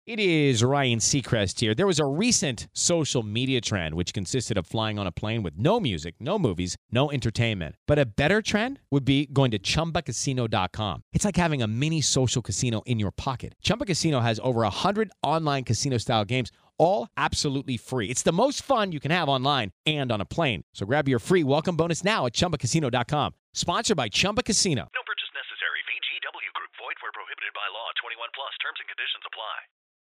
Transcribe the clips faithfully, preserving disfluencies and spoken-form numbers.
It is Ryan Seacrest here. There was a recent social media trend which consisted of flying on a plane with no music, no movies, no entertainment. But a better trend would be going to Chumba Casino dot com. It's like having a mini social casino in your pocket. Chumba Casino has over one hundred online casino-style games, all absolutely free. It's the most fun you can have online and on a plane. So grab your free welcome bonus now at Chumba Casino dot com. Sponsored by Chumba Casino. No purchase necessary. V G W Group. Void where prohibited by law. twenty-one plus. Terms and conditions apply.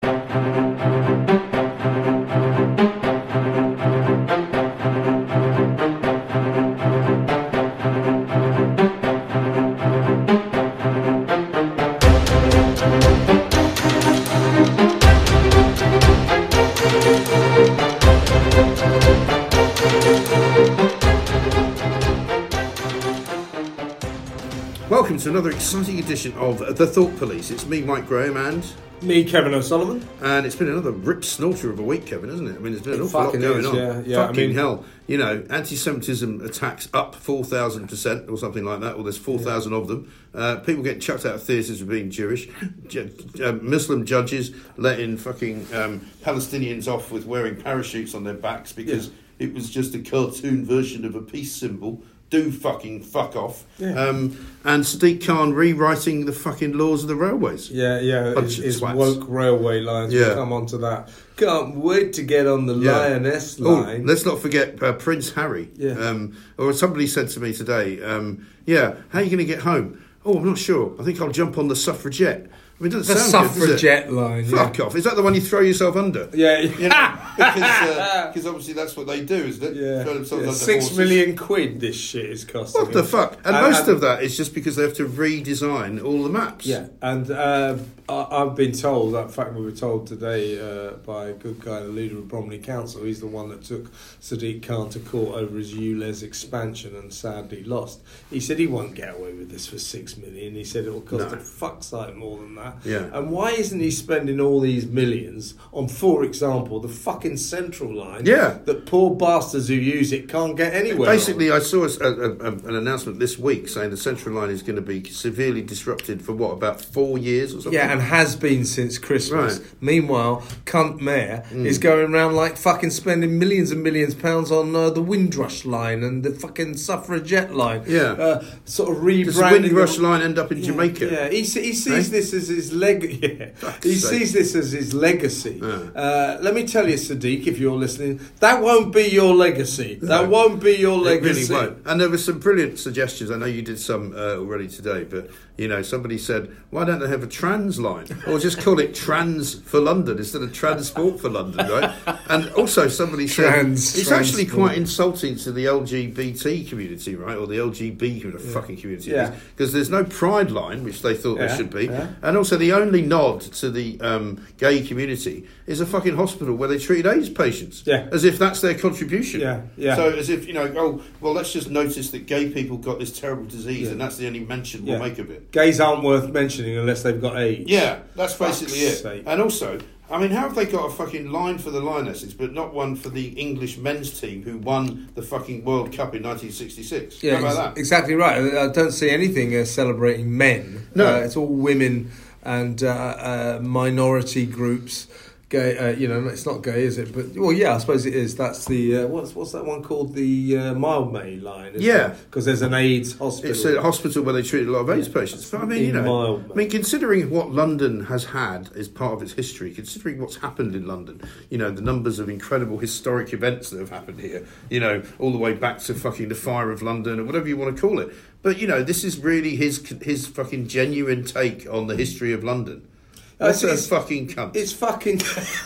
Welcome to another exciting edition of The Thought Police. It's me, Mike Graham, and... Me, Kevin O'Sullivan. And it's been another rip snorter of a week, Kevin, hasn't it? I mean, there's been an It awful lot fucking going is, on. yeah, yeah, Fucking I mean- hell. You know, anti-Semitism attacks up four thousand percent or something like that, or there's four thousand of them. Uh, people getting chucked out of theatres for being Jewish. Ju- uh, Muslim judges letting fucking um, Palestinians off with wearing parachutes on their backs because it was just a cartoon version of a peace symbol. Do fucking fuck off. Yeah. Um, and Sadiq Khan rewriting the fucking laws of the railways. Yeah, yeah, Bunch his, of his twats. woke railway lines. Yeah. We'll come on to that. Can't wait to get on the Yeah. Lioness Oh, line. let's not forget uh, Prince Harry. Yeah. Um, or somebody said to me today, um, yeah, how are you going to get home? Oh, I'm not sure. I think I'll jump on the suffragette. I mean, it doesn't the sound good, does it? suffragette line. Fuck yeah. off. Is that the one you throw yourself under? Yeah, You know, because uh, because obviously that's what they do, isn't it? yeah. Throw themselves yeah. under Six horses. million quid this shit is costing. What the him. fuck? And, And- most and- of that is just because they have to redesign all the maps. Yeah, and uh, I, I've been told, in fact we were told today uh, by a good guy, the leader of Bromley Council, he's the one that took Sadiq Khan to court over his U L E Z expansion and sadly lost. He said he won't get away with this for six million. He said it will cost No. a fuck's sight more than that. Yeah. And why isn't he spending all these millions on, for example, the fucking Central Line? Yeah. That poor bastards who use it can't get anywhere. Basically, on. I saw a, a, a, an announcement this week saying the Central Line is going to be severely disrupted for what, about four years or something? Yeah, and has been since Christmas. Right. Meanwhile, cunt mayor is going around like fucking spending millions and millions of pounds on uh, the Windrush line and the fucking suffragette line. Yeah. uh, sort of rebranding. Does the Windrush line end up in Yeah, Jamaica? Yeah, he, se- he sees Eh? this as his leg. Yeah. Fuck's He sake. sees this as his legacy. Yeah. Uh, let me tell you, Sadiq, if you're listening, that won't be your legacy. That No. won't be your It legacy. really won't. And there were some brilliant suggestions. I know you did some uh, already today, but you know, somebody said, why don't they have a trans line? Or just call it Trans for London instead of Transport for London, right? And also somebody said, Trans- it's actually transport. quite insulting to the L G B T community, right? Or the L G B community, fucking community. Yeah. Because there's no Pride line, which they thought Yeah, there should be. yeah. And also the only nod to the um, gay community is a fucking hospital where they treated AIDS patients. Yeah. As if that's their contribution. Yeah, yeah. So as if, you know, oh, well, let's just notice that gay people got this terrible disease and that's the only mention we'll Yeah. make of it. Gays aren't worth mentioning unless they've got AIDS. Yeah, that's basically Fuck's it. sake. And also, I mean, how have they got a fucking line for the Lionesses, but not one for the English men's team who won the fucking World Cup in nineteen sixty-six? Yeah, how about ex- that? exactly right. I don't see anything uh, celebrating men. No. Uh, it's all women and uh, uh, minority groups. Gay, uh, you know, it's not gay, is it? But well, yeah, I suppose it is. That's the uh, what's what's that one called? The uh, Mildmay line. Isn't Yeah. because there's an AIDS hospital. It's a hospital where they treated a lot of AIDS patients. But I mean, you In know, Mildmay. I mean, considering what London has had as part of its history, considering what's happened in London, you know, the numbers of incredible historic events that have happened here, you know, all the way back to fucking the Fire of London or whatever you want to call it. But, you know, this is really his his fucking genuine take on the history of London. That's Uh, a it's- fucking cunt. It's fucking.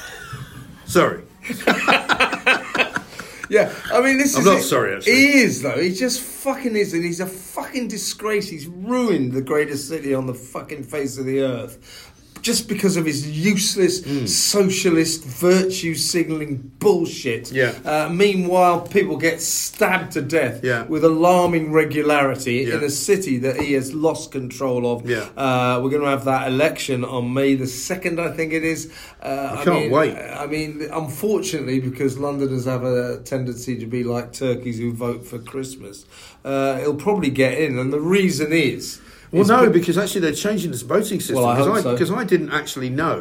Sorry. Yeah, I mean, this I'm is. not it. sorry, actually. He is, though. He just fucking is, and he's a fucking disgrace. He's ruined the greatest city on the fucking face of the earth. Just because of his useless socialist virtue signalling bullshit. Yeah. Uh, meanwhile, people get stabbed to death Yeah. with alarming regularity Yeah. in a city that he has lost control of. Yeah. Uh, we're going to have that election on May the second, I think it is. Uh, I can't mean, wait. I mean, unfortunately, because Londoners have a tendency to be like turkeys who vote for Christmas, uh, he'll probably get in, and the reason is. Well, is no, be- because actually they're changing this voting system. Well, I because hope I, so. because I didn't actually know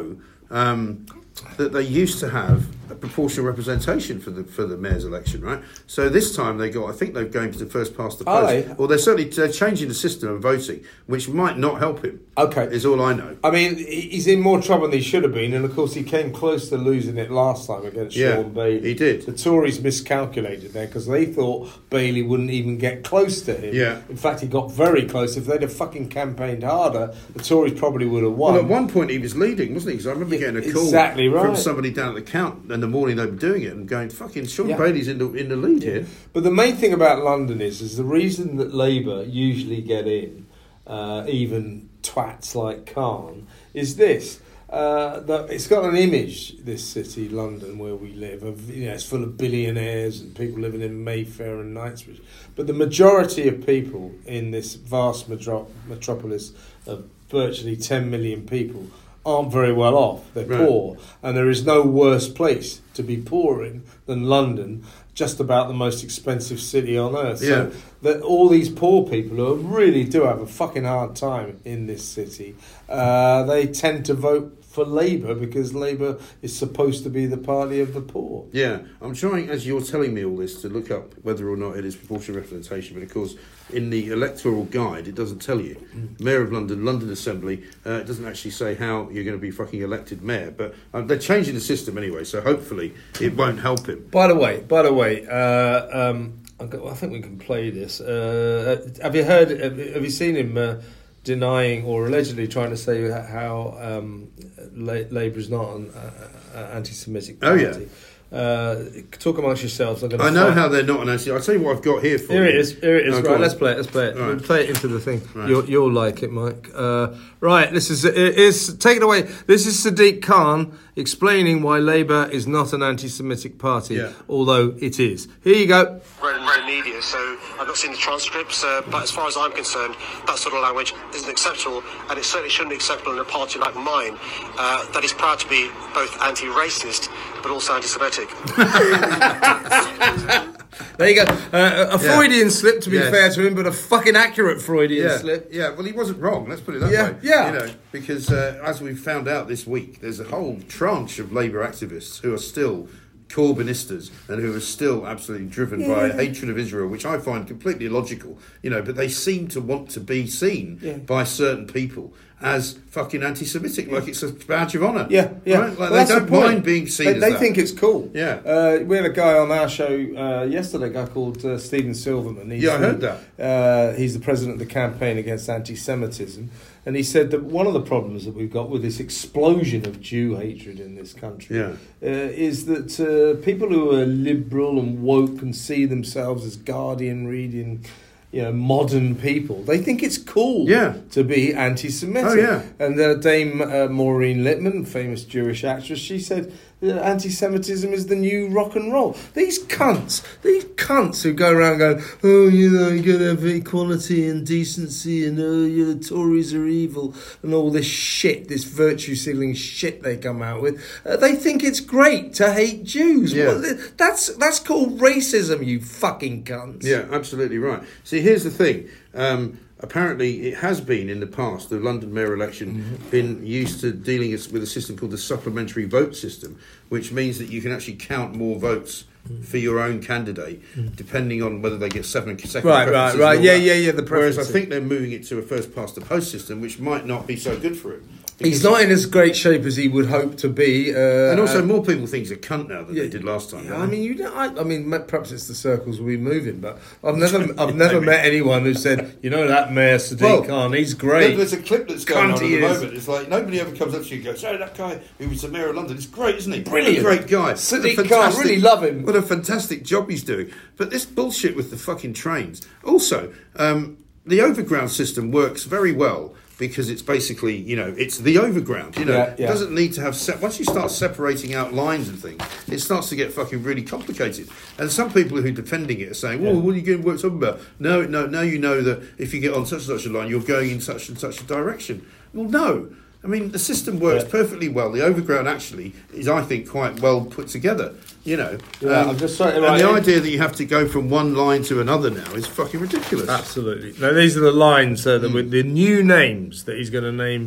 um, that they used to have a proportional representation for the for the mayor's election, right? So this time they got, I think they're going to the first past the post. Are they? Well, they're certainly they're changing the system of voting, which might not help him. Okay. Is all I know. I mean, he's in more trouble than he should have been, and of course he came close to losing it last time against Yeah, Sean Bailey. he did. The Tories miscalculated there because they thought Bailey wouldn't even get close to him. Yeah. In fact, he got very close. If they'd have fucking campaigned harder, the Tories probably would have won. Well, at one point he was leading, wasn't he? Because I remember Yeah, getting a call exactly right. from somebody down at the count in the morning they were doing it and going, "Fucking Sean Yeah. Bailey's in the in the lead here." But the main thing about London is, is the reason that Labour usually get in, uh, even twats like Khan, is this. Uh, that it's got an image, this city, London, where we live, of, you know, it's full of billionaires and people living in Mayfair and Knightsbridge. But the majority of people in this vast metro- metropolis of virtually ten million people aren't very well off. They're Right. poor. And there is no worse place to be poor in than London, just about the most expensive city on earth. Yeah. So that all these poor people who really do have a fucking hard time in this city, uh, they tend to vote for Labour because Labour is supposed to be the party of the poor. Yeah, I'm trying, as you're telling me all this, to look up whether or not it is proportional representation, but of course, in the electoral guide, it doesn't tell you. Mm. Mayor of London, London Assembly, uh, it doesn't actually say how you're going to be fucking elected mayor, but um, they're changing the system anyway, so hopefully it won't help him. By the way, by the way, uh, um, I've got, I think we can play this. Uh, have you heard? Have have you seen him uh, denying or allegedly trying to say how um, La- Labour is not an uh, uh, anti-Semitic party? Oh, yeah. Uh, talk amongst yourselves. I'm gonna I know find- how they're not an anti. I'll tell you what I've got here for Here you. it is. Here it is. Oh, go right, on. let's play it. Let's play it. Right. We'll play it into the thing. Right. You'll, you'll like it, Mike. Uh, right. This is it is take it away. This is Sadiq Khan explaining why Labour is not an anti-Semitic party, Yeah. although it is. Here you go. read in the media, so I've not seen the transcripts, uh, but as far as I'm concerned, that sort of language isn't acceptable, and it certainly shouldn't be acceptable in a party like mine uh, that is proud to be both anti-racist but also anti-Semitic. There you go. Uh, a Freudian Yeah. slip, to be Yes. fair to him, but a fucking accurate Freudian Yeah, slip. yeah. Well, he wasn't wrong. Let's put it that Yeah, way. yeah. You know, because uh, as we found out this week, there's a whole tranche of Labour activists who are still Corbynistas and who are still absolutely driven by a hatred of Israel, which I find completely illogical. You know, but they seem to want to be seen Yeah. by certain people as fucking anti-Semitic, like it's a badge of honour. Yeah, yeah. Right? Like Well, they that's don't the point. mind being seen They, as they that. think it's cool. Yeah. Uh, we had a guy on our show uh, yesterday, a guy called uh, Stephen Silverman. He's Yeah, I the, heard that. Uh, he's the president of the campaign against anti-Semitism. And he said that one of the problems that we've got with this explosion of Jew hatred in this country Yeah. uh, is that uh, people who are liberal and woke and see themselves as Guardian reading, you know, modern people, they think it's cool Yeah. to be anti-Semitic. Oh, yeah. And uh, Dame uh, Maureen Lipman, famous Jewish actress, she said uh, anti-Semitism is the new rock and roll. These cunts, these cunts who go around going, oh, you know, you gotta have equality and decency, and oh, you know, the Tories are evil, and all this shit, this virtue-signaling shit they come out with. Uh, they think it's great to hate Jews. Yeah. Well, that's that's called racism, you fucking cunts. Yeah, absolutely right. See, here's the thing. Um, apparently, it has been in the past, the London mayor election, Mm-hmm. been used to dealing with a system called the supplementary vote system, which means that you can actually count more votes Mm. for your own candidate, depending on whether they get seven second Right, preferences right, and right. all Yeah, that. yeah, yeah, the Whereas I preferences. think they're moving it to a first past the post system, which might not be so good for him. He's Because- not in as great shape as he would hope to be. Uh, And also, and- more people think he's a cunt now than Yeah, they did last time. Yeah, don't I they? mean, you know, I, I mean, perhaps it's the circles we're moving, but I've never, I've never met anyone who said, you know, that Mayor Sadiq Well, Khan, he's great. There's a clip that's going Cunt on at he the is. moment. It's like nobody ever comes up to you and goes, "Oh, that guy who was the mayor of London is great, isn't he? Brilliant. What a great guy. Sadiq What a Khan, fantastic- really love him." What a fantastic job he's doing." But this bullshit with the fucking trains. Also, um, the overground system works very well. Because it's basically, you know, it's the overground. You know, Yeah, yeah. it doesn't need to have. Se- Once you start separating out lines and things, it starts to get fucking really complicated. And some people who are defending it are saying, "Well, what are you going to work talking about?" No, no, now you know that if you get on such and such a line, you're going in such and such a direction. Well, no. I mean, the system works Yeah. perfectly well. The overground actually is, I think, quite well put together. You know, Yeah, I'm just sorry, and right, the it- idea that you have to go from one line to another now is fucking ridiculous. Absolutely. Now, these are the lines, uh, that with the new names that he's going to name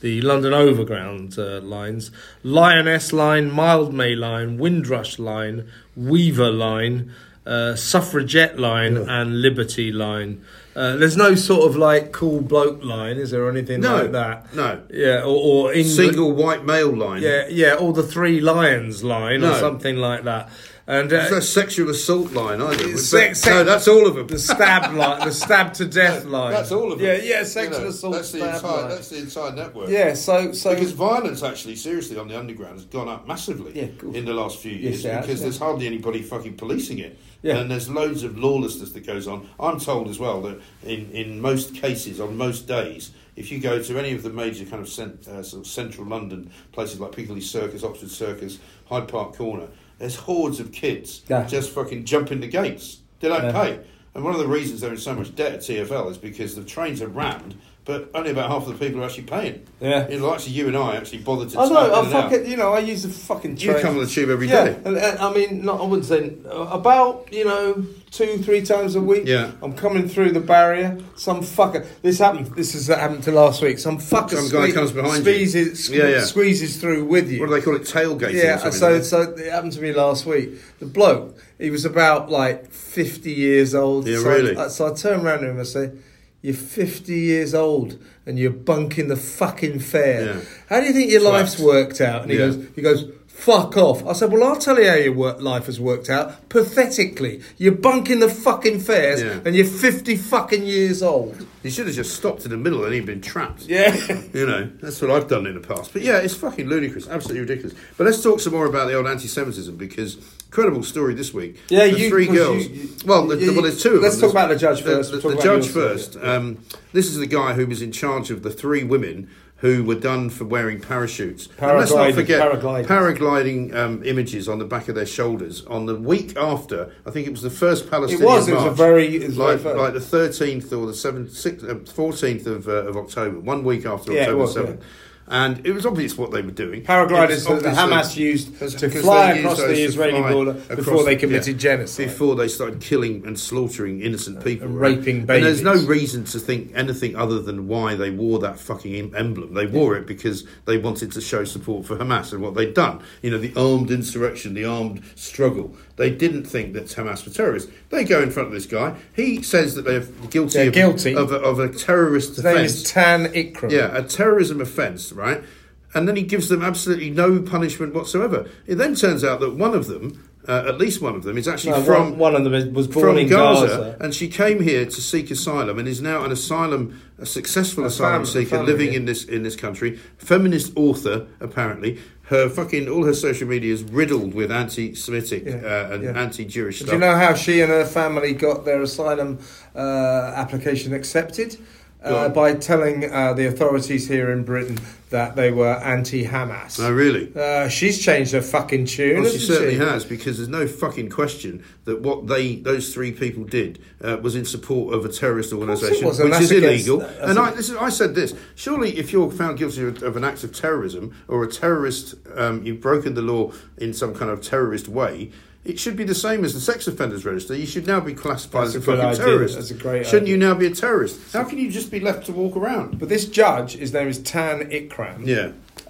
the London Overground uh, lines, Lioness Line, Mildmay Line, Windrush Line, Weaver Line, uh, Suffragette Line, yeah. and Liberty Line. Uh, there's no sort of like cool bloke line, is there, or anything no, like that? No. Yeah, or, or England, single white male line. Yeah, yeah, or the Three Lions line, no. or something like that. And uh, it's a sexual assault line either. Sex, sex, no, that's all of them. The stab line, the stab to death no, line. That's all of them. Yeah, yeah, sexual you know, assault. That's the stab entire. line. That's the entire network. Yeah, so so because violence actually, seriously, on the underground has gone up massively yeah, cool. in the last few years yes, because has, there's yeah. hardly anybody fucking policing it. Yeah. And there's loads of lawlessness that goes on. I'm told as well that in, in most cases, on most days, if you go to any of the major kind of, cent, uh, sort of central London places like Piccadilly Circus, Oxford Circus, Hyde Park Corner, there's hordes of kids yeah. just fucking jumping the gates. They don't yeah. pay. And one of the reasons they're in so much debt at T F L is because the trains are rammed, but only about half of the people are actually paying. Yeah. You know, actually, you and I actually bother to. I know. I it fucking. You know, I use the fucking train. You come on the tube every yeah. day. And, and, I mean, not. I wouldn't say about. You know, two, three times a week. Yeah. I'm coming through the barrier. Some fucker. This happened. This has happened to last week. Some fucker. Some guy sque- comes behind squeezes, you. Yeah, yeah. Squeezes through with you. What do they call it? Tailgating. Yeah. Or something, so, like so it happened to me last week. The bloke. He was about like fifty years old. Yeah, so really. I, so I turned around to him and I say, "You're fifty years old and you're bunking the fucking fare. Yeah. How do you think your Twat. life's worked out?" And he Yeah. goes, he goes, "Fuck off." I said, "Well, I'll tell you how your work life has worked out. Pathetically, you're bunking the fucking fares Yeah. and you're fifty fucking years old." You should have just stopped in the middle and he'd been trapped. Yeah. You know, that's what I've done in the past. But yeah, it's fucking ludicrous, absolutely ridiculous. But let's talk some more about the old anti-Semitism because incredible story this week. Yeah, the you three 'cause girls. you- you- well, the, you- well, there's two of let's them. talk about the judge first. The, We'll the, talk the about judge your story. first. Um, this is the guy who was in charge of the three women who were done for wearing parachutes. And let's not Paragliding- forget paragliding. paragliding um, images on the back of their shoulders on the week after. I think it was the first It Palestinian was. It was a march. very. It was like, very like the thirteenth or the seventh, sixth, uh, fourteenth of, uh, of October, one week after Yeah, it October was, seventh. And it was obvious what they were doing. Paragliders It was that obviously- Hamas used because- to because fly they used across those the to Israeli fly border across- before they committed yeah, genocide. Before they started killing and slaughtering innocent people. And right? raping And there's no babies. reason to think anything other than why they wore that fucking em- emblem. They wore it because they wanted to show support for Hamas and what they'd done. You know, the armed insurrection, the armed struggle. They didn't think that Hamas were terrorists. They go in front of this guy. He says that they're guilty, They're of, guilty. Of, a, of a terrorist His name offence. is Tan Ikram. Yeah, a terrorism offence, right? And then he gives them absolutely no punishment whatsoever. It then turns out that one of them, uh, at least one of them, is actually No, from one, one of them is- was born from in Gaza, Gaza. and she came here to seek asylum and is now an asylum, a successful A asylum fam- seeker family, living yeah. in this in this country. Feminist author, apparently. Her fucking all her social media is riddled with anti-Semitic Yeah, uh, and yeah. anti-Jewish Do stuff. you know how she and her family got their asylum uh, application accepted? Go Uh, on. by telling uh, the authorities here in Britain that they were anti-Hamas. Oh, really? Uh, she's changed her fucking tune. Well, she hasn't certainly she? has, because there's no fucking question that what they, those three people did, uh, was in support of a terrorist organisation, was, and which that's is against- illegal. that's And a- I, this is, I said this: surely, if you're found guilty of, of an act of terrorism or a terrorist, um, you've broken the law in some kind of terrorist way. It should be the same as the sex offenders register. You should now be classified That's as a, a good fucking idea. terrorist. That's a great Shouldn't idea. you now be a terrorist? How can you just be left to walk around? But this judge, his name is Tan Ikram. Yeah.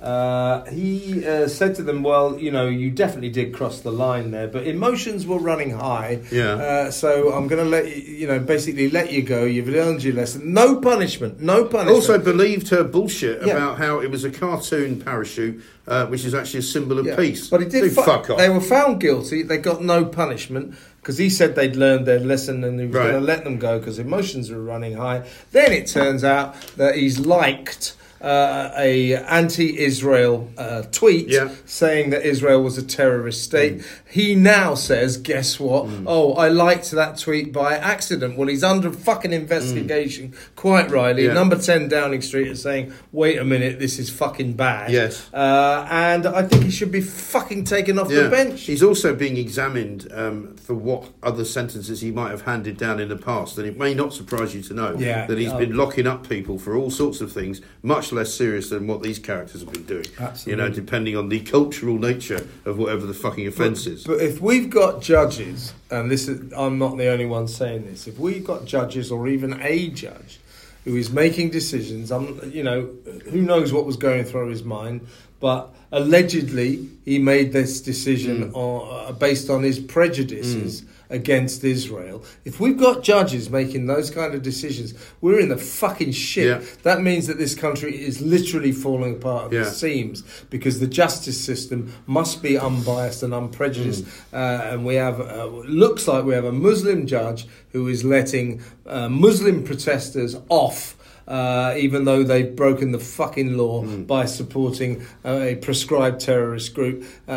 Uh, he uh, said to them, "Well, you know, you definitely did cross the line there, but emotions were running high. Yeah. Uh, so I'm going to let you, you know, basically let you go. You've learned your lesson. No punishment. No punishment." Also believed her bullshit Yeah. about how it was a cartoon parachute, uh, which is actually a symbol of Yeah. peace. But he did. Do fu- fuck off. They were found guilty. They got no punishment because he said they'd learned their lesson and he was Right. going to let them go because emotions were running high. Then it turns out that he's liked uh, a anti-Israel uh, tweet Yeah. saying that Israel was a terrorist state. Mm. He now says, guess what? Oh, I liked that tweet by accident. Well, he's under fucking investigation, quite rightly. Mm. Yeah. Number ten Downing Street is saying, wait a minute, this is fucking bad. Yes. Uh, and I think he should be fucking taken off the bench. He's also being examined um, for what other sentences he might have handed down in the past. And it may not surprise you to know Yeah. that he's Oh. been locking up people for all sorts of things, much less serious than what these characters have been doing. Absolutely. You know, depending on the cultural nature of whatever the fucking offence is. But if we've got judges, and this is, I'm not the only one saying this, if we've got judges or even a judge who is making decisions. Um, you know, who knows what was going through his mind, but allegedly he made this decision mm. on, uh, based on his prejudices mm. against Israel. If we've got judges making those kind of decisions, we're in the fucking shit. Yeah. That means that this country is literally falling apart at yeah. the seams, because the justice system must be unbiased and unprejudiced. Mm. Uh, and we have, uh, looks like we have a Muslim judge who is letting uh, Muslim protesters off, Uh, even though they've broken the fucking law mm. by supporting uh, a prescribed terrorist group.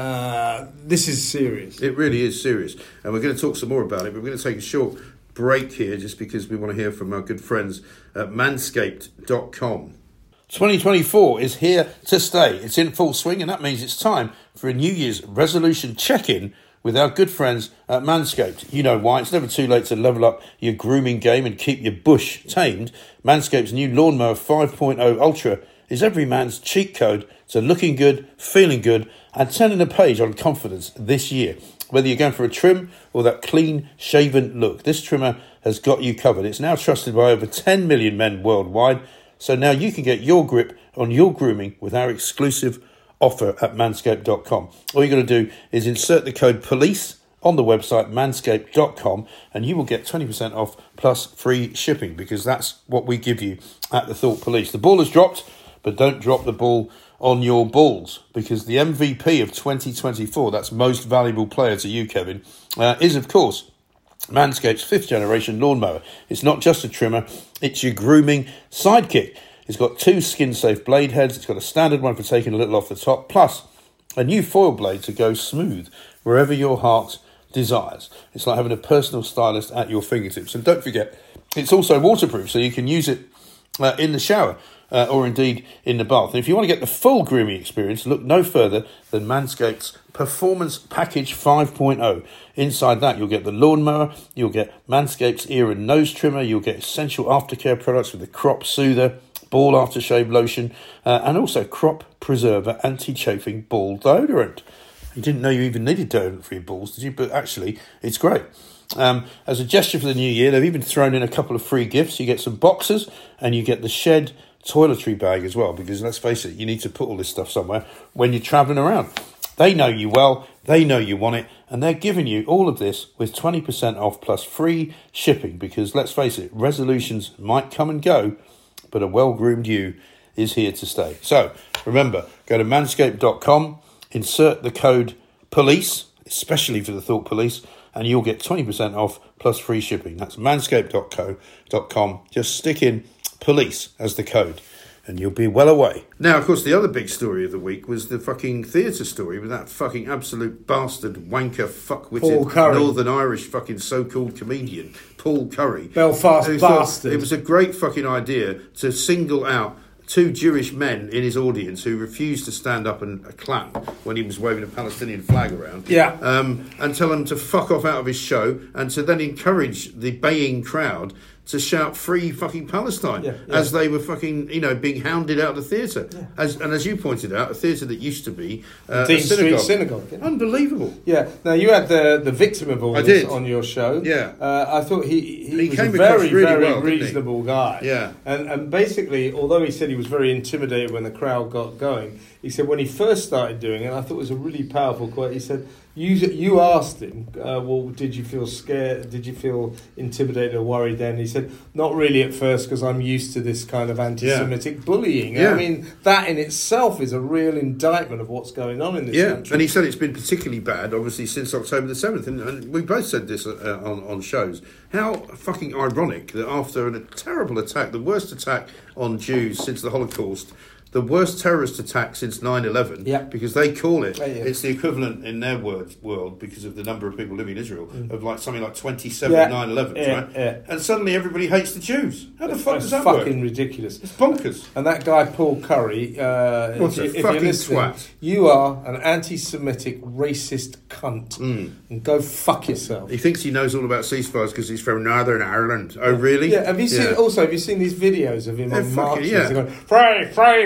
Uh, this is serious. It really is serious. And we're going to talk some more about it, but we're going to take a short break here just because we want to hear from our good friends at manscaped dot com. twenty twenty-four is here to stay. It's in full swing, and that means it's time for a New Year's resolution check-in with our good friends at Manscaped. You know why. It's never too late to level up your grooming game and keep your bush tamed. Manscaped's new Lawnmower five point oh Ultra is every man's cheat code to looking good, feeling good, and turning a page on confidence this year. Whether you're going for a trim or that clean, shaven look, this trimmer has got you covered. It's now trusted by over ten million men worldwide, so now you can get your grip on your grooming with our exclusive offer at manscaped dot com. All you got to do is insert the code POLICE on the website manscaped dot com and you will get twenty percent off plus free shipping, because that's what we give you at the Thought Police. The ball has dropped, but don't drop the ball on your balls, because the M V P of twenty twenty-four, that's most valuable player to you, Kevin, uh, is of course Manscaped's fifth generation lawnmower. It's not just a trimmer, it's your grooming sidekick. It's got two skin-safe blade heads. It's got a standard one for taking a little off the top, plus a new foil blade to go smooth wherever your heart desires. It's like having a personal stylist at your fingertips. And don't forget, it's also waterproof, so you can use it uh, in the shower uh, or indeed in the bath. And if you want to get the full grooming experience, look no further than Manscaped's Performance Package five point oh. Inside that, you'll get the lawnmower, you'll get Manscaped's ear and nose trimmer, you'll get essential aftercare products with the Crop Soother, ball aftershave lotion, uh, and also Crop Preserver anti-chafing ball deodorant. You didn't know you even needed deodorant for your balls, did you? But actually, it's great. Um, as a gesture for the new year, they've even thrown in a couple of free gifts. You get some boxes and you get the Shed toiletry bag as well, because let's face it, you need to put all this stuff somewhere when you're travelling around. They know you well, they know you want it, and they're giving you all of this with twenty percent off plus free shipping, because let's face it, resolutions might come and go, but a well-groomed you is here to stay. So, remember, go to manscaped dot com, insert the code POLICE, especially for the Thought Police, and you'll get twenty percent off plus free shipping. That's manscaped dot com. Just stick in POLICE as the code, and you'll be well away. Now, of course, the other big story of the week was the fucking theatre story with that fucking absolute bastard, wanker, fuckwitted Northern Irish fucking so-called comedian, Paul Curry. Belfast bastard. Thought it was a great fucking idea to single out two Jewish men in his audience who refused to stand up and clap when he was waving a Palestinian flag around. Yeah. Um, and tell them to fuck off out of his show, and to then encourage the baying crowd to shout free fucking Palestine yeah, yeah. as they were fucking, you know, being hounded out of the theatre. Yeah. As And as you pointed out, a theatre that used to be uh, Dean a synagogue. Street Synagogue. Yeah. Unbelievable. Yeah. Now, you had the, the victim of all I this did. on your show. Yeah. Uh, I thought he, he, He was came a across very, really very well, didn't he? reasonable guy. Yeah. And, and basically, although he said he was very intimidated when the crowd got going, he said when he first started doing it, I thought it was a really powerful quote, he said, You you asked him, uh, well, did you feel scared? Did you feel intimidated or worried then? He said, not really at first, because I'm used to this kind of anti-Semitic yeah. bullying. Yeah. I mean, that in itself is a real indictment of what's going on in this yeah. country. And he said it's been particularly bad, obviously, since October the seventh. And, and we both said this uh, on, on shows. How fucking ironic that after a terrible attack, the worst attack on Jews since the Holocaust, the worst terrorist attack since nine eleven, yeah. because they call it, yeah, yeah. it's the equivalent in their word, world, because of the number of people living in Israel, mm. of like something like twenty-seven yeah. nine elevens, yeah. right? Yeah. And suddenly everybody hates the Jews. How the That's fuck does that fucking work? ridiculous. It's bonkers. And that guy, Paul Curry, uh, What if, a you, if fucking you're listening, twat. You are an anti-Semitic, racist cunt. Mm. And go fuck yourself. He thinks he knows all about ceasefires because he's from Northern Ireland. Oh, really? Yeah, have you seen, yeah. also, have you seen these videos of him yeah, on marches? yeah. Going, free, free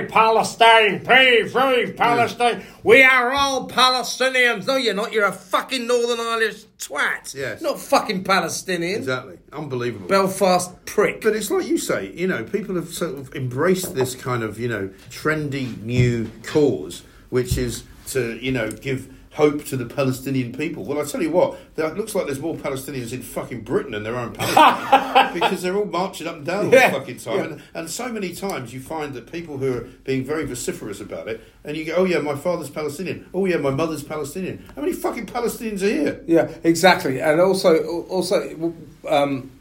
Palestine, free, free Palestine. We are all Palestinians. No, you're not. You're a fucking Northern Irish twat. Yes. Not fucking Palestinian. Exactly. Unbelievable. Belfast prick. But it's like you say, you know, people have sort of embraced this kind of, you know, trendy new cause, which is to, you know, give hope to the Palestinian people. Well, I tell you what, it looks like there's more Palestinians in fucking Britain than there are in Palestine because they're all marching up and down all Yeah, the fucking time. yeah. And, and so many times you find that people who are being very vociferous about it, and you go, oh yeah, my father's Palestinian. Oh yeah, my mother's Palestinian. How many fucking Palestinians are here? Yeah, exactly. And also, also, um,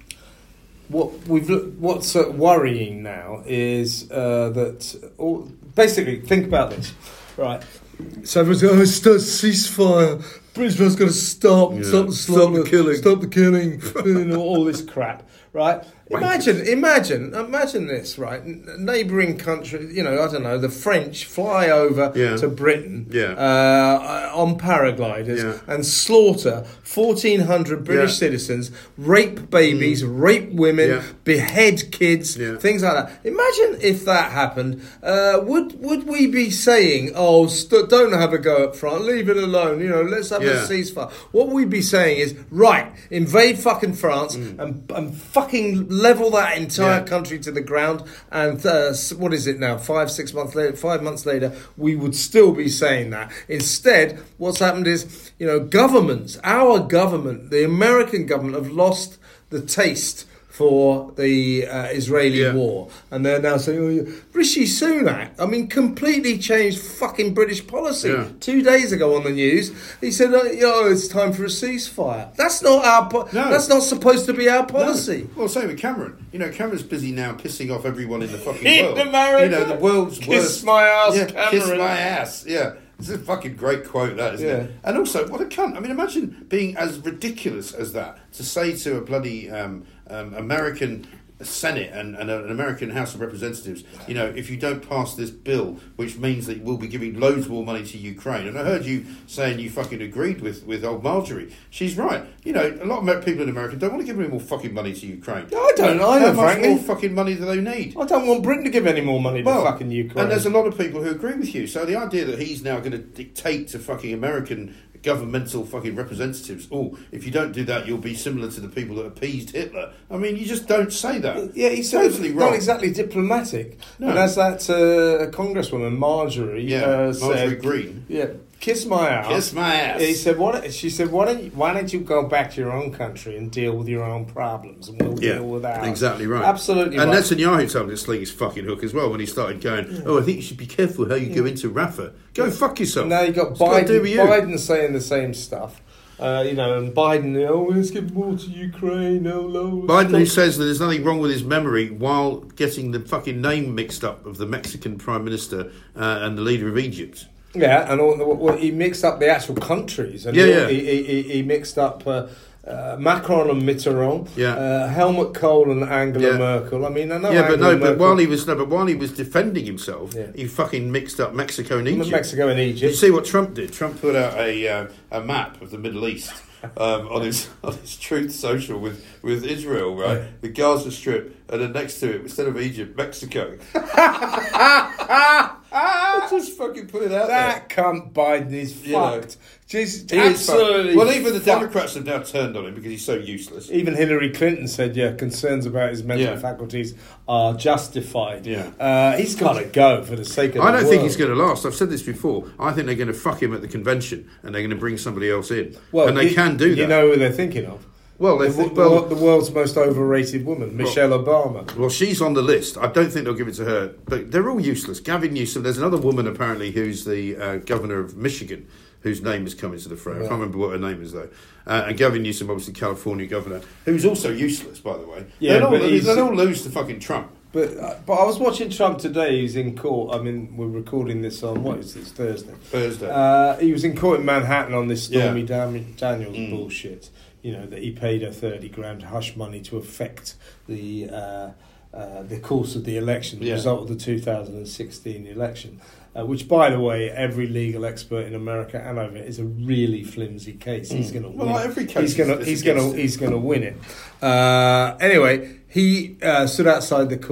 what we've what's uh, worrying now is uh, that all, basically, think about this, right? So everyone's going, oh, start ceasefire. Brisbane's going to stop, Yeah. stop the Stop slaughter, the killing. stop the killing, you know, all this crap, right? Imagine, imagine, imagine this, right? N- neighbouring country, you know, I don't know, the French fly over Yeah. to Britain Yeah. uh, on paragliders Yeah. and slaughter fourteen hundred British Yeah. citizens, rape babies, rape women, Yeah. behead kids, Yeah. things like that. Imagine if that happened. Uh, would would we be saying, "Oh, st- don't have a go up front, leave it alone"? You know, let's have a Yeah. ceasefire. What we'd be saying is, right, invade fucking France and and fucking level that entire Yeah. country to the ground. And uh, s- what is it now? Five, six months later, five months later, we would still be saying that. Instead, what's happened is, you know, governments, our government, the American government, have lost the taste for the uh, Israeli Yeah. war, and they're now saying, "Oh, yeah." Rishi Sunak, I mean, completely changed fucking British policy. Yeah. Two days ago on the news, he said, "Oh, you know, it's time for a ceasefire." That's not our. Po- No. That's not supposed to be our policy. No. Well, same with Cameron. You know, Cameron's busy now pissing off everyone in the fucking In world. America? You know, the world's Kiss worst. my ass, yeah, Kiss Cameron. my ass. Yeah. It's a fucking great quote, that, isn't Yeah. it? And also, what a cunt. I mean, imagine being as ridiculous as that. To say to a bloody um, um, American Senate and, and an American House of Representatives, you know, if you don't pass this bill, which means that we'll be giving loads more money to Ukraine. And I heard you saying you fucking agreed with, with old Marjorie. She's right. You know, a lot of Amer- people in America don't want to give any more fucking money to Ukraine. No, I don't How either, much frankly. more fucking money do they need? I don't want Britain to give any more money to Well, fucking Ukraine. And there's a lot of people who agree with you. So the idea that he's now going to dictate to fucking American governmental fucking representatives, oh, if you don't do that, you'll be similar to the people that appeased Hitler. I mean, you just don't say that. Yeah, he's totally not wrong. exactly diplomatic. No. And as that uh, Congresswoman Marjorie Yeah, uh, Marjorie said, Green. yeah, kiss my ass. Kiss my ass. He said, "Why?" don't-" She said, "Why don't you, why don't you go back to your own country and deal with your own problems, and we'll Yeah, deal with ours." exactly right. Absolutely and right. Netanyahu told him to sling his fucking hook as well when he started going, oh, I think you should be careful how you go into Rafah. Go fuck yourself. Now you got It's got to do Biden, with you. Biden saying the same stuff. Uh, you know, and Biden, oh, let's give more to Ukraine. Oh, no. Biden, who stop- says that there's nothing wrong with his memory while getting the fucking name mixed up of the Mexican Prime Minister uh, and the leader of Egypt. Yeah, and all, well, he mixed up the actual countries. And Yeah, he, yeah. He, he, he mixed up uh, uh, Macron and Mitterrand, Yeah. uh, Helmut Kohl and Angela Yeah. Merkel. I mean, I know Yeah, but Angela no, but Merkel- while he was no, but while he was defending himself, Yeah. he fucking mixed up Mexico and Egypt. Mexico and Did Egypt. you see what Trump did? Trump put out a uh, a map of the Middle East um, on his on his Truth Social with, with Israel, right? Yeah. The Gaza Strip, and then next to it, instead of Egypt, Mexico. I just fucking put it out That cunt Biden is You know. fucked. Just there. He is fucked. absolutely. Well, even the fucked. Democrats have now turned on him because he's so useless. Even Hillary Clinton said, yeah, concerns about his mental Yeah. faculties are justified. Yeah. Uh, he's got to go for the sake of I the don't think world. he's going to last. I've said this before. I think they're going to fuck him at the convention and they're going to bring somebody else in. Well, and they you- can do that. You know who they're thinking of? well, they The, think, the, well, the world's most overrated woman, Michelle Obama. Well, she's on the list. I don't think they'll give it to her, but they're all useless. Gavin Newsom. There's another woman apparently who's the uh, governor of Michigan, whose name is coming to the fray. I can't remember what her name is though. Uh, and Gavin Newsom, obviously California governor, who's also useless, by the way. Yeah, they'll all, but he's- they'll all lose to fucking Trump. But uh, but I was watching Trump today. He's in court. I mean, we're recording this on what is this Thursday? Thursday. Uh, he was in court in Manhattan on this Stormy Yeah. Dam- Daniels Mm. bullshit. You know that he paid her thirty grand hush money to affect the uh, uh, the course of the election, the Yeah. result of the two thousand sixteen election. Uh, which, by the way, every legal expert in America and over it is a really flimsy case. He's going to Well, win. like every case he's going is- to is he's going against to him. he's going to win it. Uh, anyway, he uh, stood outside the court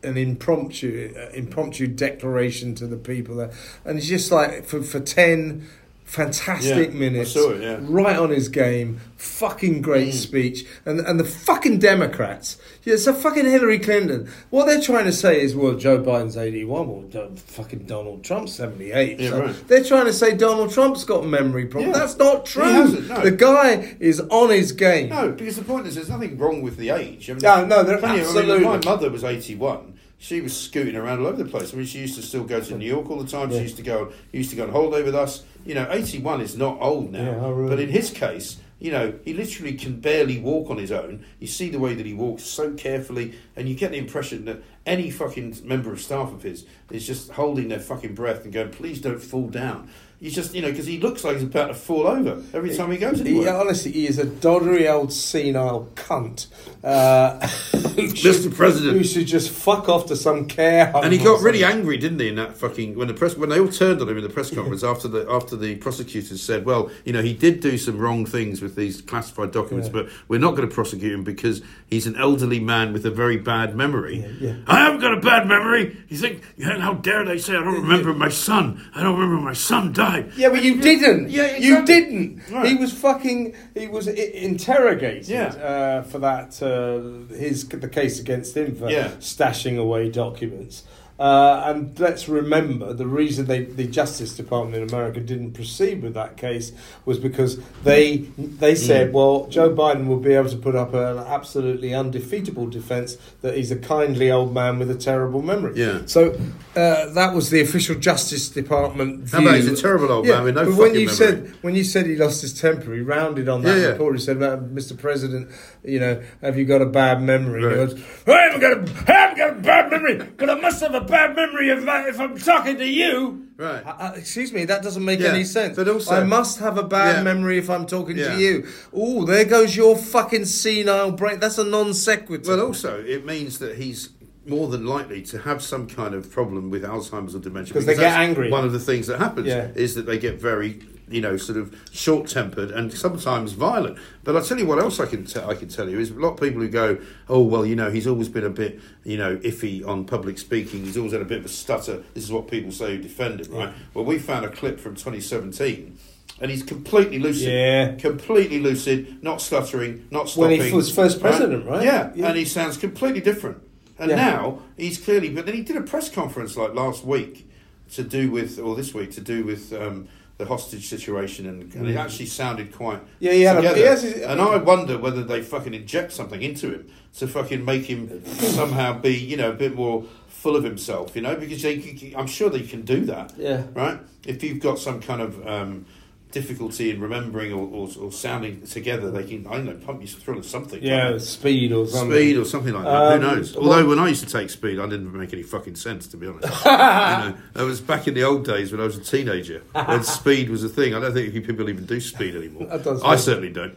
an impromptu uh, impromptu declaration to the people there, and it's just like for for ten fantastic Yeah, minutes, I saw it, yeah. right on his game, fucking great Mm. speech, and and the fucking Democrats, yeah, so fucking Hillary Clinton, what they're trying to say is, well, Joe Biden's eighty-one, well, do- fucking Donald Trump's seventy-eight. Yeah, so right. they're trying to say Donald Trump's got a memory problem. Yeah. That's not true. hasn't, no. The guy is on his game. No, because the point is, there's nothing wrong with the age. I mean, No, no, there plenty of- absolutely. I mean, my mother was eighty-one. She was scooting around all over the place. I mean, she used to still go to New York all the time. She Yeah. used to go, used to go on holiday with us. You know, eighty-one is not old now. Yeah, I really- But in his case, you know, he literally can barely walk on his own. You see the way that he walks so carefully, and you get the impression that any fucking member of staff of his is just holding their fucking breath and going, "Please don't fall down." You just, you know, because he looks like he's about to fall over every time he goes to He, work. honestly, he is a doddery old senile cunt. Uh, Mister President. who should just fuck off to some care home. And he or got really something. angry, didn't he? In that fucking when the press when they all turned on him in the press conference after the after the prosecutors said, well, you know, he did do some wrong things with these classified documents, Yeah. but we're not going to prosecute him because he's an elderly man with a very bad memory. Yeah, yeah. I haven't got a bad memory. You think? How dare they say I don't remember my son? I don't remember my son died. Yeah, but you didn't. Yeah, exactly. You didn't. Right. He was fucking. He was I- interrogated Yeah. uh, for that. Uh, his the case against him for Yeah. stashing away documents. Uh, and let's remember the reason they, the Justice Department in America didn't proceed with that case was because they they said, Mm. well, Joe Biden will be able to put up an absolutely undefeatable defence that he's a kindly old man with a terrible memory. Yeah. So uh, that was the official Justice Department view. How about he's a terrible old man with no but fucking when you memory? said when you said he lost his temper, he rounded on that Yeah, yeah. report. He said, "Mister President, you know, have you got a bad memory?" Right. And he goes, I haven't got a, I haven't got a bad memory, but I must have a bad memory if, I, if I'm talking to you. Right. Uh, uh, excuse me, that doesn't make Yeah, any sense. but also- I must have a bad Yeah. memory if I'm talking Yeah. to you. Oh, there goes your fucking senile brain. That's a non sequitur. Well, also, it means that he's more than likely to have some kind of problem with Alzheimer's or dementia. 'Cause they because get that's angry. One of the things that happens Yeah. is that they get very, you know, sort of short-tempered and sometimes violent. But I'll tell you what else I can, t- I can tell you is a lot of people who go, oh, well, you know, he's always been a bit, you know, iffy on public speaking. He's always had a bit of a stutter. This is what people say who defend him, right? Yeah. Well, we found a clip from twenty seventeen and he's completely lucid. Yeah. Completely lucid, not stuttering, not When stopping. he was first president, right? Yeah, Yeah. and he sounds completely different. And Yeah. now he's clearly, but then he did a press conference like last week to do with, or this week to do with um, the hostage situation, and, and it actually sounded quite Yeah, he had a- together. he has his- and I wonder whether they fucking inject something into him to fucking make him somehow be, you know, a bit more full of himself, you know, because they, I'm sure they can do that. Yeah. Right? If you've got some kind of um, difficulty in remembering or, or, or sounding together, they can, I don't know, pump you full of something. Yeah, can't they? speed or something. Speed or something like that. Um, Who knows? well- Although when I used to take speed, I didn't make any fucking sense, to be honest. you know, that was back in the old days when I was a teenager, when speed was a thing. I don't think people even do speed anymore. That does I make- certainly don't.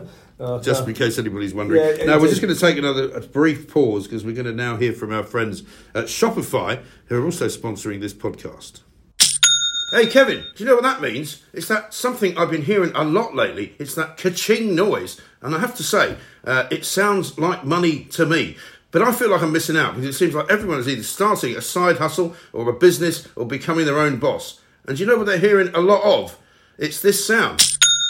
Oh, Just no. in case anybody's wondering. Yeah, now, it we're is. just going to take another a brief pause because we're going to now hear from our friends at Shopify, who are also sponsoring this podcast. Hey, Kevin, do you know what that means? It's that something I've been hearing a lot lately. It's that ka-ching noise. And I have to say, uh, it sounds like money to me. But I feel like I'm missing out because it seems like everyone is either starting a side hustle or a business or becoming their own boss. And do you know what they're hearing a lot of? It's this sound.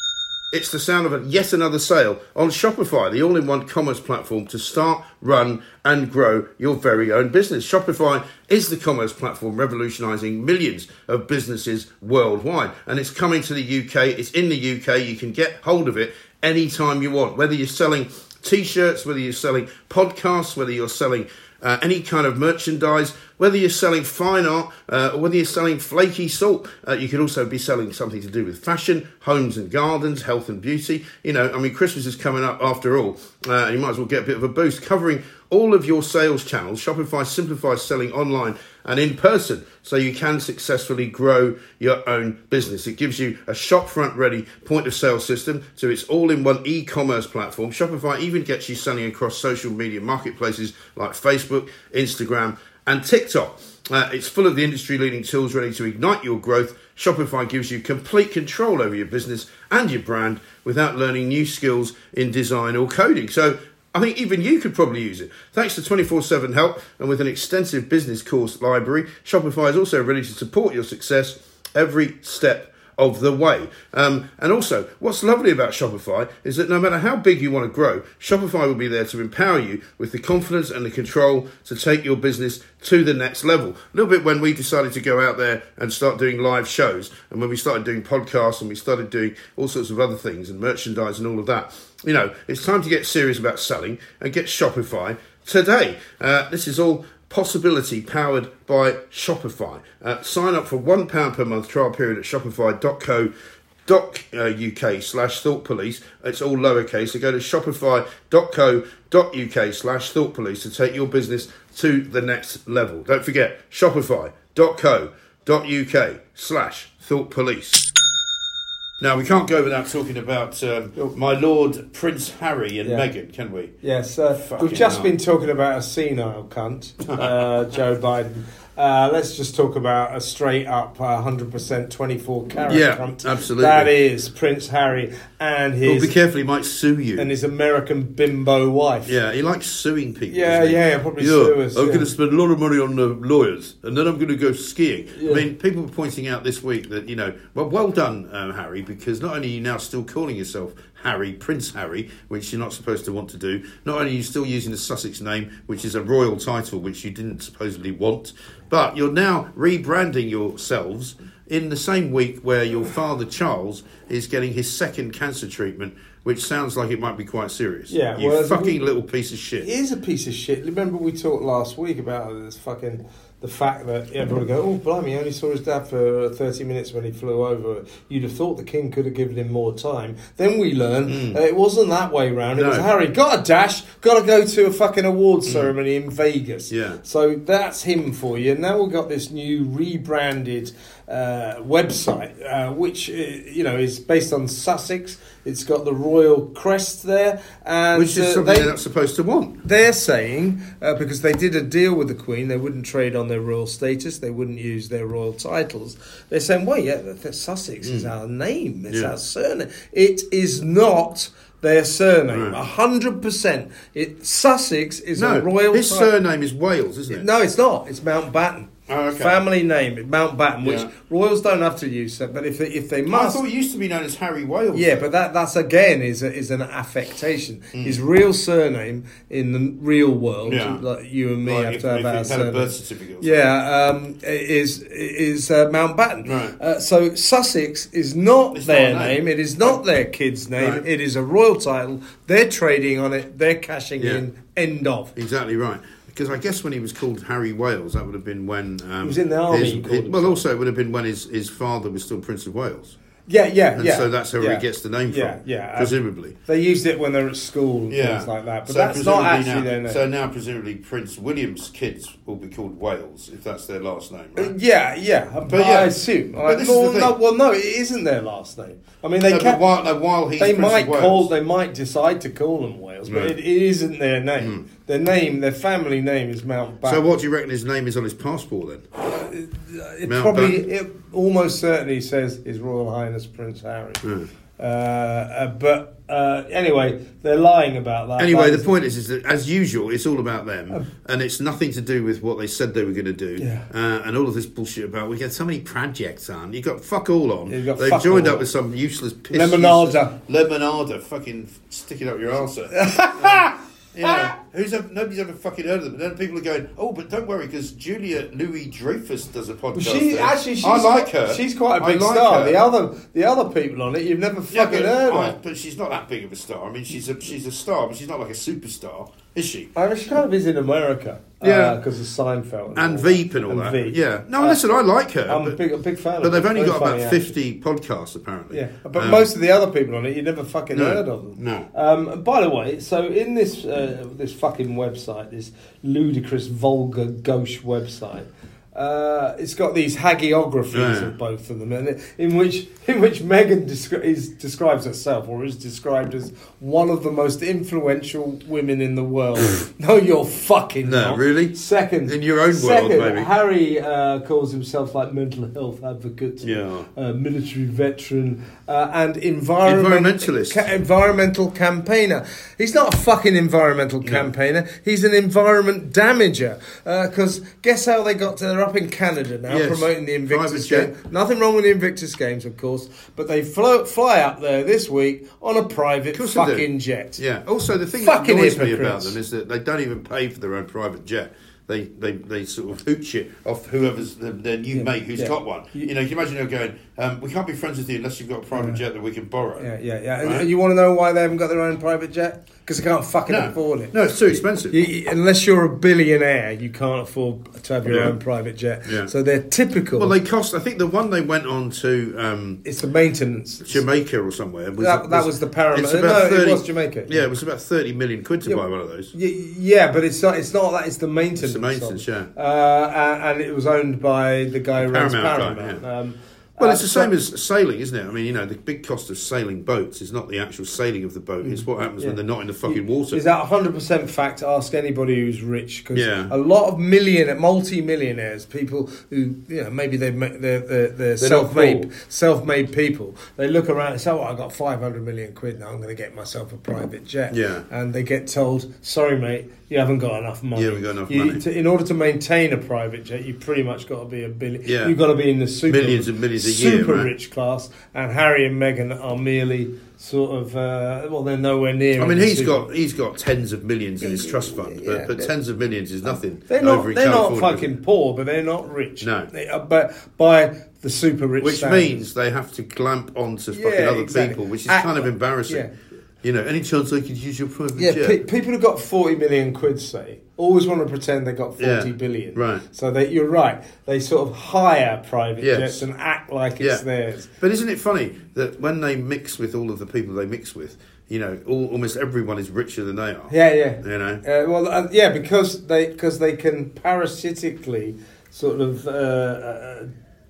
It's the sound of a yet another sale on Shopify, the all-in-one commerce platform to start, run and grow your very own business. Shopify is the commerce platform revolutionising millions of businesses worldwide. And it's coming to the U K. It's in the U K. You can get hold of it anytime you want, whether you're selling T-shirts, whether you're selling podcasts, whether you're selling uh, any kind of merchandise, whether you're selling fine art uh, or whether you're selling flaky salt. Uh, you could also be selling something to do with fashion, homes and gardens, health and beauty. You know, I mean, Christmas is coming up after all. Uh, you might as well get a bit of a boost. Covering all of your sales channels, Shopify simplifies selling online and in person so you can successfully grow your own business. It gives you a shopfront ready point of sale system to its all-in-one e-commerce platform. Shopify even gets you selling across social media marketplaces like Facebook, Instagram and TikTok. Uh, it's full of the industry-leading tools ready to ignite your growth. Shopify gives you complete control over your business and your brand without learning new skills in design or coding. So I think even you could probably use it. Thanks to twenty-four seven help and with an extensive business course library, Shopify is also ready to support your success every step of the way. Um, and also, what's lovely about Shopify is that no matter how big you want to grow, Shopify will be there to empower you with the confidence and the control to take your business to the next level. A little bit when we decided to go out there and start doing live shows, and when we started doing podcasts and we started doing all sorts of other things and merchandise and all of that. You know, it's time to get serious about selling and get Shopify today. Uh, this is all possibility powered by Shopify. Uh, sign up for one pound per month trial period at shopify dot co dot uk slash thought police. It's all lowercase. So go to shopify dot co dot uk slash thought police to take your business to the next level. Don't forget shopify dot co dot uk slash thought police. Now, we can't go without talking about um, my Lord Prince Harry and Yeah. Meghan, can we? Yes, uh, Fucking we've just hell. been talking about a senile cunt, uh, Joe Biden. Uh, let's just talk about a straight up uh, one hundred percent twenty-four carat Yeah, cunt. absolutely. That is Prince Harry and Well, his be careful, he might sue you. and his American bimbo wife. Yeah, he likes suing people. Yeah, doesn't he? yeah, probably yeah, sue us, I'm yeah. going to spend a lot of money on the lawyers, and then I'm going to go skiing. Yeah. I mean, people were pointing out this week that, you know, well, well done, um, Harry, because not only are you now still calling yourself Harry, Prince Harry, which you're not supposed to want to do, not only are you still using the Sussex name, which is a royal title, which you didn't supposedly want, but you're now rebranding yourselves in the same week where your father, Charles, is getting his second cancer treatment, which sounds like it might be quite serious. Yeah, You well, fucking we- little piece of shit. He is a piece of shit. Remember we talked last week about this fucking the fact that everyone would go, oh blimey, he only saw his dad for thirty minutes when he flew over. You'd have thought the king could have given him more time. Then we learned Mm. uh, it wasn't that way round. It No. was Harry got a dash, got to go to a fucking awards ceremony in Vegas. Yeah. So that's him for you. Now we've got this new rebranded uh, website, uh, which uh, you know is based on Sussex. It's got the royal crest there, and Which is uh, something they, they're not supposed to want. they're saying, uh, because they did a deal with the Queen, they wouldn't trade on their royal status, they wouldn't use their royal titles. They're saying, well, yeah, the, the Sussex is our name, it's Yeah. our surname. It is not their surname, Right. a hundred percent. It Sussex is No, a royal his title. surname is Wales, isn't it? No, it's not. It's Mountbatten. Oh, okay. Family name, Mountbatten, which Yeah. royals don't have to use that, but if they, if they I must... thought it used to be known as Harry Wales. Yeah, but that that's again is a, is an affectation. Mm. His real surname in the real world, Yeah. like you and me Like have if- to have if our you've had a surname. birth certificate or something. Yeah, um, is is uh, Mountbatten. Right. Uh, so Sussex is not It's their not a name. name. It is not their kid's name. Right. It is a royal title. They're trading on it. They're cashing Yeah. in. End of. Exactly right. Because I guess when he was called Harry Wales, that would have been when... Um, He was in the army, his- he called it- well, himself. also it would have been when his, his father was still Prince of Wales. Yeah, yeah, And yeah. so that's where yeah. he gets the name Yeah, from, yeah. presumably. They used it when they're at school and Yeah. things like that. But So that's not presumably actually now, their name. So now, presumably, Prince William's kids will be called Wales, if that's their last name, Uh, right? Yeah, yeah, but yeah. I assume. But Like, this is well, the no, thing. well, no, it isn't their last name. I mean, they No, can, but while, no, while he's they Prince might of Wales, call, they might decide to call them Wales, but Right. it, it isn't their name. Their name, their family name is Mountbatten. So what do you reckon his name is on his passport, then? It Mountbatten? probably, it almost certainly says His Royal Highness Prince Harry. Uh, uh, but uh, anyway, they're lying about that. Anyway, That the is- point is, is that as usual, it's all about them, and it's nothing to do with what they said they were going to do, Yeah. uh, and all of this bullshit about we get so many projects on. You got fuck all on. You've got They've fuck joined all up on. with some useless piss. Lemonada. useless- Lemonada, fucking stick it up your arse. Yeah, who's ever, nobody's ever fucking heard of them. And then people are going, oh, but don't worry, because Julia Louis Dreyfus does a podcast. She there. actually, she's I like her. She's quite a I big like star. her. The other, the other people on it, you've never Yeah, fucking but, heard I- of. but she's not that big of a star. I mean, she's a she's a star, but she's not like a superstar, is she? I mean, she kind of is in America. Yeah. because of Seinfeld And all Veep and all and that. Veep. Yeah. No, Uh, listen, I like her. I'm but, a big, a big fan. but of they've her. only Very got about funny actress. fifty podcasts, apparently. Yeah, but Um, most of the other people on it, you never fucking No, heard of them. no. Um, by the way, so in this uh, this fucking website, this ludicrous, vulgar, gauche website, Uh, it's got these hagiographies Yeah. of both of them, and in which in which Meghan descri- is, describes herself, or is described as one of the most influential women in the world. No, you're fucking No, not. really? Second, In your own second, world, maybe. Harry uh, calls himself like mental health advocate, Yeah. uh, military veteran, uh, and environment, Environmentalist. ca- environmental campaigner. He's not a fucking environmental campaigner. He's an environment damager. Because guess how they got to? They're up in Canada now, Yes. promoting the Invictus Private Games. Nothing wrong with the Invictus Games, of course, but they fly, fly up there this week on a private course they do. fucking jet. Yeah. Also, the thing Fucking that annoys me hypocrites. about them is that they don't even pay for their own private jet. They, they, they sort of hooch it off whoever's the, their new Yeah, mate who's yeah. got one. You, know, you can imagine them going, um, we can't be friends with you unless you've got a private jet that we can borrow. Yeah, yeah, yeah. Right? And you want to know why they haven't got their own private jet? Because they can't fucking No. afford it. No, it's too expensive. You, you- unless you're a billionaire, you can't afford to have your Yeah. own private jet. Yeah. So they're typical. Well, they cost. I think the one they went on to um, it's the maintenance. Jamaica or somewhere. Was, That- that was the Paramount- it's about no, it was Jamaica. Yeah, it was about thirty million quid to Yeah, buy one of those. Y- yeah, but it's not. It's not that. It's the maintenance. It's the maintenance, of it. yeah. Uh, and, and it was owned by the guy who runs Paramount guy, Paramount. yeah. Um, Well, uh, it's the so- same as sailing, isn't it? I mean, you know, the big cost of sailing boats is not the actual sailing of the boat; it's what happens when Yeah. they're not in the fucking water. Is that one hundred percent fact? Ask anybody who's rich, because Yeah. a lot of million, multi-millionaires, people who, you know, maybe they've ma- they're, they're, they're They're not self-made, poor. self-made people. They look around and say, "Oh, I got five hundred million quid now. I'm going to get myself a private jet." Yeah. And they get told, "Sorry, mate, you haven't got enough money. You haven't got enough You- money." to- in order to maintain a private jet, you've pretty much got to be a billion. Yeah. You've got to be in the super Millions and millions a year, super right? rich class. And Harry and Meghan are merely sort of uh, well, they're nowhere near. I mean, in the he's super- got he's got tens of millions in his trust fund, Yeah, but, but they're- tens of millions is nothing. They're over not. in They're not California. fucking poor, but they're not rich. No. They are, but by the super rich, Which standards. means they have to clamp onto Yeah, fucking other exactly. people, which is Act kind of like- embarrassing. yeah. You know, any chance I could use your private Yeah, jet? pe- people who've got forty million quid, say, always want to pretend they got forty Yeah, billion. right. So that you're right. They sort of hire private Yes. jets and act like it's Yeah. theirs. But isn't it funny that when they mix with all of the people they mix with, you know, all, almost everyone is richer than they are. Yeah, yeah. You know? Uh, well, uh, yeah, because they because they can parasitically sort of uh, uh,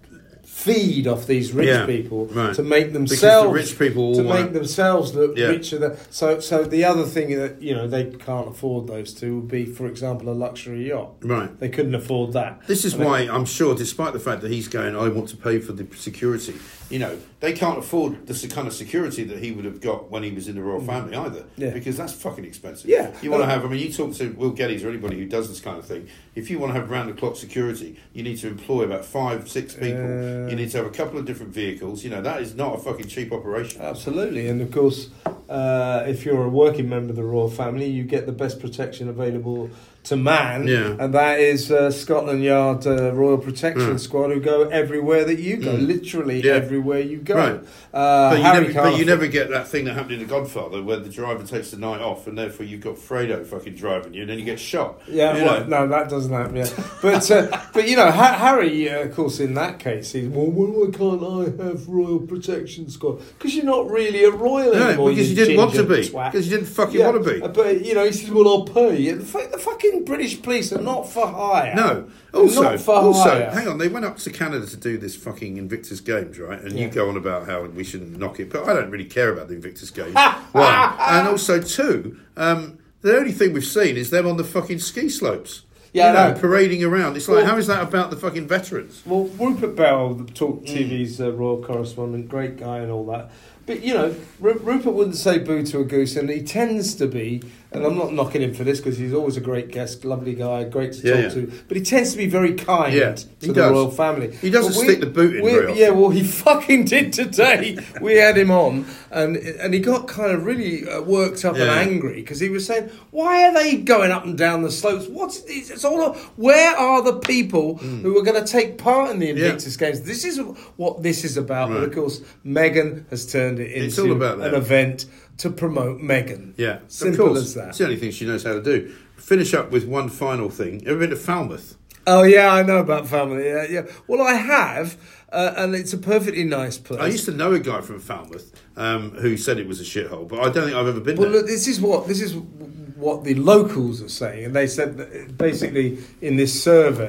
feed off these rich Yeah, people right. to make Because the themselves rich people all to wanna- make themselves look Yeah. richer. Than, so, so the other thing that you know they can't afford those two would be, for example, a luxury yacht. Right. They couldn't afford that. This is And they- why I'm sure, despite the fact that he's going, I want to pay for the security, you know, they can't afford the s- kind of security that he would have got when he was in the royal family either. Yeah. Because that's fucking expensive. Yeah. You want to Uh, have, I mean, you talk to Will Geddes or anybody who does this kind of thing, if you want to have round the clock security, you need to employ about five, six people. Uh, you need to have a couple of different vehicles. You know, that is not a fucking cheap operation. Absolutely, and of course, uh, if you're a working member of the royal family, you get the best protection available to man, Yeah. and that is uh, Scotland Yard uh, Royal Protection Mm. Squad, who go everywhere that you go, Mm. literally Yeah. everywhere you go. Right. Uh, But you, Harry never, can't but you afford- never get that thing that happened in The Godfather where the driver takes the night off and therefore you've got Fredo fucking driving you and then you get shot. Yeah, You well, know? no, that doesn't happen. Yeah, but uh, but you know, ha- Harry, uh, of course, in that case, he's well, why can't I have Royal Protection Squad? Because you're not really a royal No, anymore. because you didn't want to ginger be. twat. Because you didn't fucking Yeah, want to be. uh, But you know, he says, "Well, I'll pay." The, fu- the fucking British police are not for hire. No. They're Also, not for also, hire. hang on. They went up to Canada to do this fucking Invictus Games, right? And Yeah. you go on about how we shouldn't knock it, but I don't really care about the Invictus Games. One, and also two. Um, the only thing we've seen is them on the fucking ski slopes. Yeah, you know, I know. parading around. It's like, Well- how is that about the fucking veterans? Well, Rupert Bell, the Talk Mm. T V's uh, royal correspondent, great guy and all that. But, you know, Ru- Rupert wouldn't say boo to a goose, and he tends to be, and I'm not knocking him for this because he's always a great guest, lovely guy, great to Yeah, talk yeah. to, but he tends to be very kind Yeah, to he the does. royal family. He doesn't But we- stick the boot in we- very often. Yeah, well, he fucking did today. We had him on, and and he got kind of really uh, worked up Yeah. and angry because he was saying, why are they going up and down the slopes? What's it's it's all? Where are the people who are going to take part in the Invictus Games? This is what this is about. But Right. of course, Meghan has turned it It's into all about that. an event to promote Meghan. Yeah, Simple of course. as that. It's the only thing she knows how to do. Finish up with one final thing. Ever been to Falmouth? Oh yeah, I know about family. Yeah, yeah. Well, I have, uh, and it's a perfectly nice place. I used to know a guy from Falmouth um, who said it was a shithole, but I don't think I've ever been Well, there. look, this is what this is what the locals are saying, and they said that basically in this survey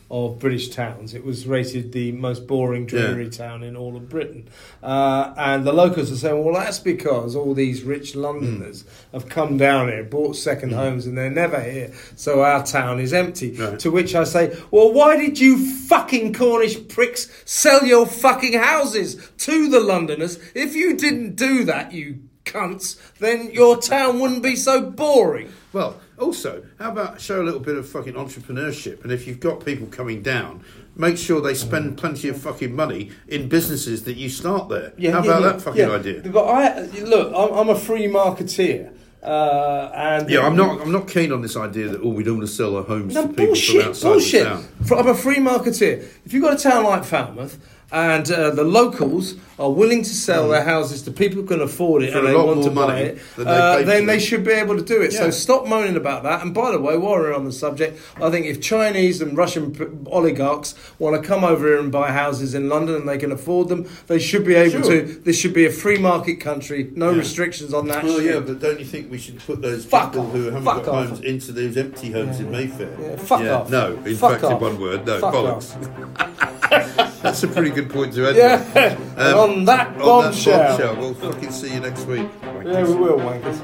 of British towns. It was rated the most boring, dreary yeah. town in all of Britain. Uh, and the locals are saying, well, that's because all these rich Londoners mm. have come down here, bought second mm. homes, and they're never here, so our town is empty. Right. To which I say, well, why did you fucking Cornish pricks sell your fucking houses to the Londoners? If you didn't do that, you cunts, then your town wouldn't be so boring. Well, also, how about show a little bit of fucking entrepreneurship? And if you've got people coming down, make sure they spend plenty of fucking money in businesses that you start there. Yeah, how yeah, about yeah, that fucking yeah. idea? But I look, I'm, I'm a free marketeer. Uh, and yeah, I'm not. I'm not keen on this idea that oh, we don't want to sell our homes no, to people bullshit, from outside bullshit. the town. I'm a free marketeer. If you've got a town like Falmouth and uh, the locals are willing to sell mm. their houses to people who can afford it For and a they lot want more to buy money it, than they uh, pay then for they it. should be able to do it. Yeah. So stop moaning about that. And by the way, while we're on the subject, I think if Chinese and Russian p- oligarchs want to come over here and buy houses in London and they can afford them, they should be able sure. to. This should be a free market country, no yeah. restrictions on that. Well, shit. yeah, but don't you think we should put those Fuck people off. who haven't Fuck got off. homes into those empty homes yeah. in Mayfair? Yeah, fuck yeah. off. No, in fuck fact, off. in one word, no, fuck bollocks. That's a pretty good point to end. Yeah. Um, on that on bombshell. that bombshell, we'll fucking see you next week. Yeah, we will, wankers.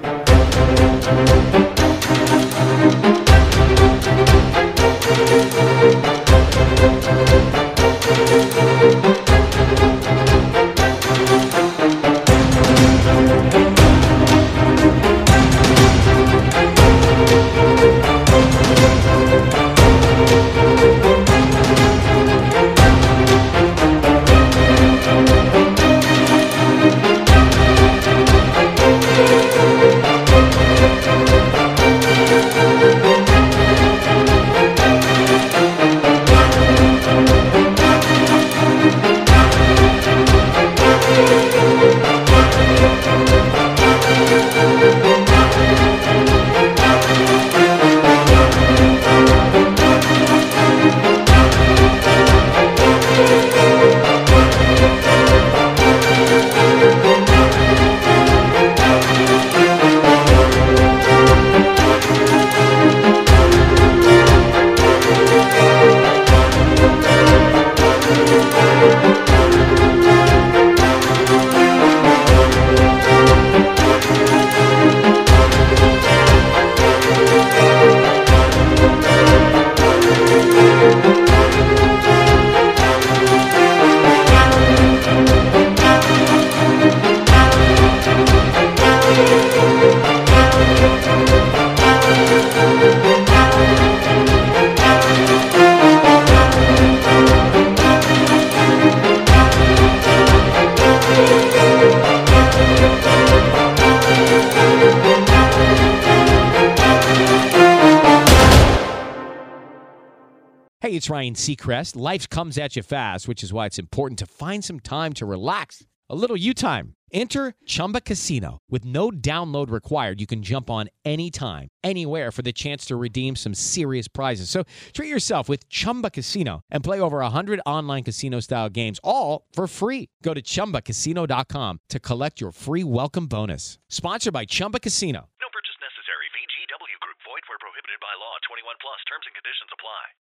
Hey, it's Ryan Seacrest. Life comes at you fast, which is why it's important to find some time to relax. A little you time. Enter Chumba Casino. With no download required, you can jump on anytime, anywhere for the chance to redeem some serious prizes. So treat yourself with Chumba Casino and play over one hundred online casino-style games, all for free. Go to Chumba Casino dot com to collect your free welcome bonus. Sponsored by Chumba Casino. No purchase necessary. V G W Group. Void where prohibited by law. twenty-one plus. Terms and conditions apply.